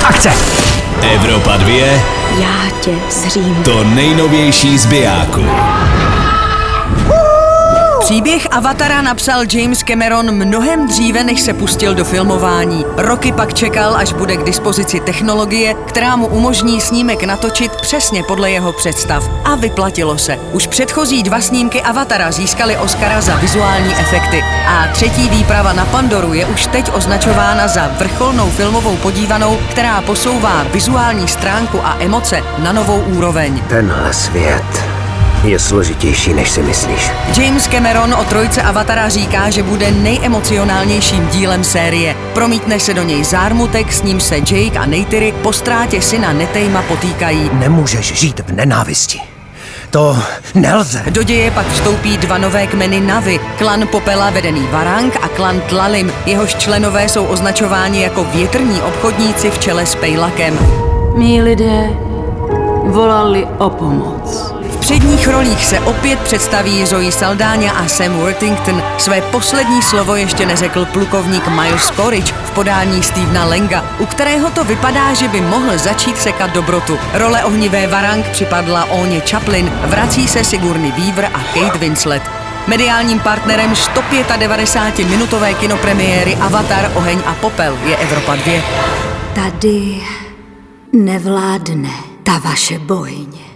Akce! Evropa 2. Já tě zřím. To nejnovější z bijáku. Příběh Avatara napsal James Cameron mnohem dříve, než se pustil do filmování. Roky pak čekal, až bude k dispozici technologie, která mu umožní snímek natočit přesně podle jeho představ. A vyplatilo se. Už předchozí 2 snímky Avatara získaly Oscara za vizuální efekty. A 3. výprava na Pandoru je už teď označována za vrcholnou filmovou podívanou, která posouvá vizuální stránku a emoce na novou úroveň. Tenhle svět je složitější, než si myslíš. James Cameron o 3 Avatara říká, že bude nejemocionálnějším dílem série. Promítne se do něj zármutek, s ním se Jake a Neytiri po ztrátě syna Netejma potýkají. Nemůžeš žít v nenávisti. To nelze. Do děje pak vstoupí 2 nové kmeny Navi, klan Popela vedený Varang a klan Tlalim. Jehož členové jsou označováni jako větrní obchodníci v čele s Pejlakem. Mí lidé volali o pomoc. V předních rolích se opět představí Zoe Saldana a Sam Worthington. Své poslední slovo ještě neřekl plukovník Miles Quaritch v podání Stevena Langa, u kterého to vypadá, že by mohl začít sekat dobrotu. Role ohnivé Varang připadla Oně Chaplin, vrací se Sigourney Weaver a Kate Winslet. Mediálním partnerem 195-minutové kinopremiéry Avatar, Oheň a popel je Evropa 2. Tady nevládne ta vaše bojně.